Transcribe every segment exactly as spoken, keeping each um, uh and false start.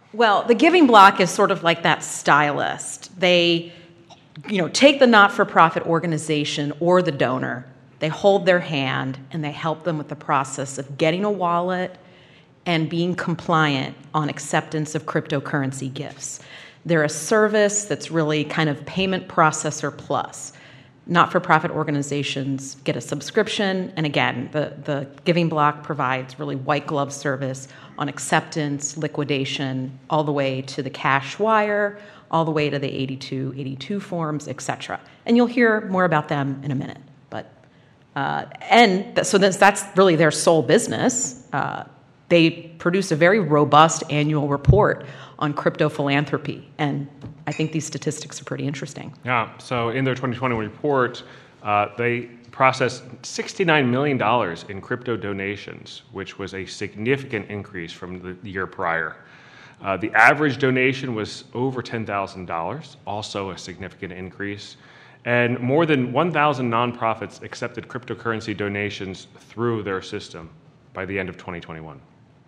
Well, the Giving Block is sort of like that stylist. They, you know, take the not-for-profit organization or the donor, they hold their hand, and they help them with the process of getting a wallet and being compliant on acceptance of cryptocurrency gifts. They're a service that's really kind of payment processor plus. Not-for-profit organizations get a subscription, and again, the, the Giving Block provides really white glove service on acceptance, liquidation, all the way to the cash wire, all the way to the eighty-two eighty-two forms, et cetera. And you'll hear more about them in a minute. But uh, and th- so that's, that's really their sole business. Uh, they produce a very robust annual report on crypto philanthropy, and I think these statistics are pretty interesting. Yeah, so in their twenty twenty-one report, uh, they processed sixty-nine million dollars in crypto donations, which was a significant increase from the year prior. Uh, the average donation was over ten thousand dollars, also a significant increase, and more than one thousand nonprofits accepted cryptocurrency donations through their system by the end of twenty twenty-one.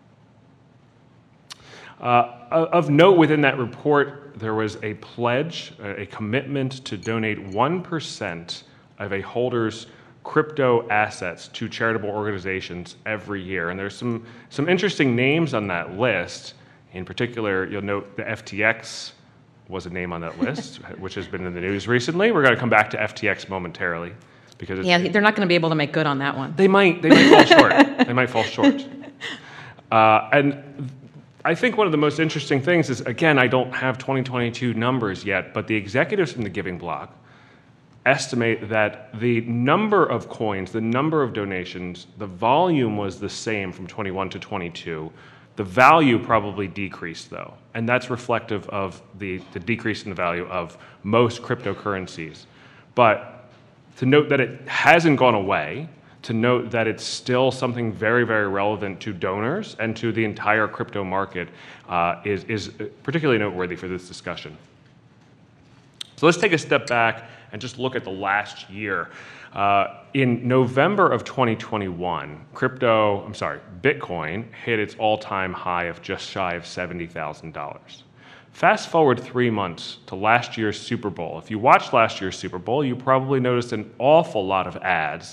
Uh, of note within that report, there was a pledge, a commitment to donate one percent of a holder's crypto assets to charitable organizations every year. And there's some, some interesting names on that list. In particular, you'll note the F T X was a name on that list, which has been in the news recently. We're going to come back to F T X momentarily. because it's, Yeah, they're not going to be able to make good on that one. They might. They might fall short. They might fall short. Uh, and I think one of the most interesting things is, again, I don't have twenty twenty-two numbers yet, but the executives from the Giving Block estimate that the number of coins, the number of donations, the volume was the same from twenty-one to twenty-two. The value probably decreased, though, and that's reflective of the, the decrease in the value of most cryptocurrencies. But to note that it hasn't gone away, to note that it's still something very, very relevant to donors and to the entire crypto market uh, is, is particularly noteworthy for this discussion. So let's take a step back and just look at the last year. Uh, in November of twenty twenty-one, crypto, I'm sorry, Bitcoin hit its all-time high of just shy of seventy thousand dollars. Fast forward three months to last year's Super Bowl. If you watched last year's Super Bowl, you probably noticed an awful lot of ads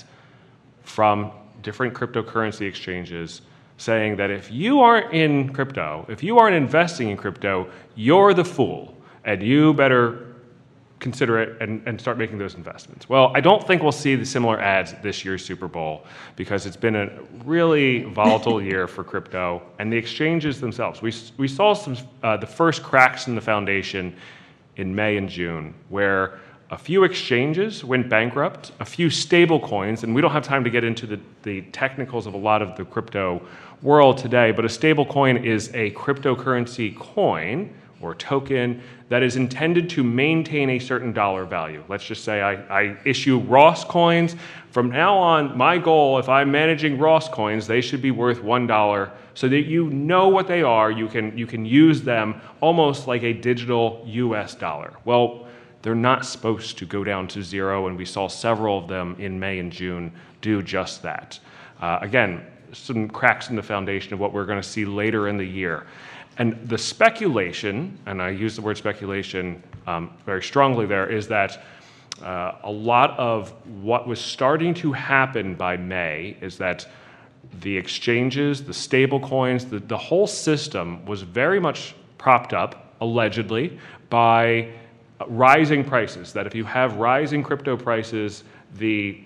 from different cryptocurrency exchanges saying that if you aren't in crypto, if you aren't investing in crypto, you're the fool, and you better consider it and, and start making those investments. Well, I don't think we'll see the similar ads this year's Super Bowl because it's been a really volatile year for crypto and the exchanges themselves. We, we saw some uh, the first cracks in the foundation in May and June where a few exchanges went bankrupt, a few stable coins, and we don't have time to get into the, the technicals of a lot of the crypto world today, but a stable coin is a cryptocurrency coin or token that is intended to maintain a certain dollar value. Let's just say I, I issue Ross coins. From now on, my goal, if I'm managing Ross coins, they should be worth one dollar so that you know what they are. You can, you can use them almost like a digital U S dollar. Well, they're not supposed to go down to zero, and we saw several of them in May and June do just that. Uh, again, some cracks in the foundation of what we're going to see later in the year. And the speculation, and I use the word speculation um, very strongly there, is that uh, a lot of what was starting to happen by May is that the exchanges, the stable coins, the, the whole system was very much propped up, allegedly, by rising prices. That if you have rising crypto prices, the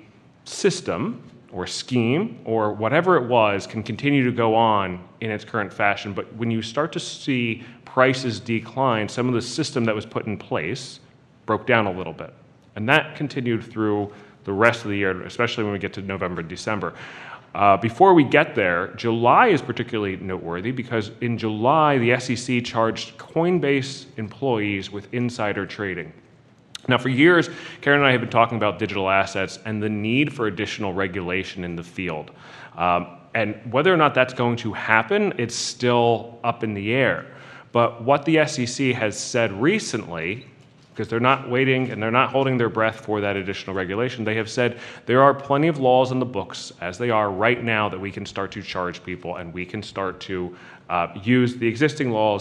system or scheme, or whatever it was, can continue to go on in its current fashion. But when you start to see prices decline, some of the system that was put in place broke down a little bit. And that continued through the rest of the year, especially when we get to November and December. Uh, before we get there, July is particularly noteworthy because in July, the S E C charged Coinbase employees with insider trading. Now, for years, Karen and I have been talking about digital assets and the need for additional regulation in the field. Um, and whether or not that's going to happen, it's still up in the air. But what the S E C has said recently, because they're not waiting and they're not holding their breath for that additional regulation, they have said there are plenty of laws on the books, as they are right now, that we can start to charge people and we can start to uh, use the existing laws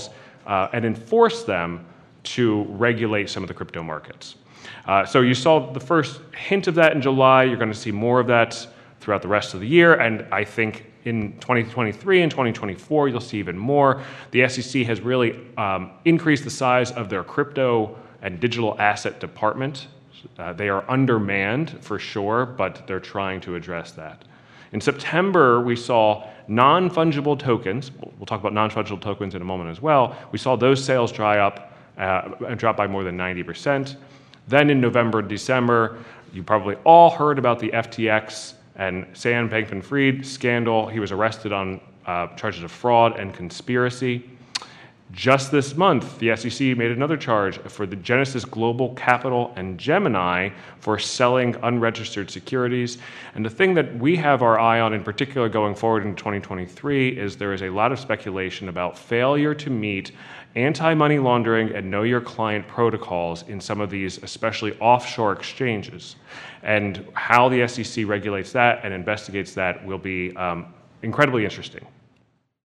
uh, and enforce them to regulate some of the crypto markets. Uh, so you saw the first hint of that in July. You're going to see more of that throughout the rest of the year, and I think in twenty twenty-three and twenty twenty-four, you'll see even more. The S E C has really um, increased the size of their crypto and digital asset department. Uh, they are undermanned for sure, but they're trying to address that. In September, we saw non-fungible tokens. We'll talk about non-fungible tokens in a moment as well. We saw those sales dry up uh, and drop by more than ninety percent. Then in November and December, you probably all heard about the F T X and Sam Bankman-Fried scandal. He was arrested on uh, charges of fraud and conspiracy. Just this month, the S E C made another charge for the Genesis Global Capital and Gemini for selling unregistered securities. And the thing that we have our eye on in particular going forward in twenty twenty-three is there is a lot of speculation about failure to meet anti-money laundering and know your client protocols in some of these, especially offshore exchanges. And how the S E C regulates that and investigates that will be um, incredibly interesting.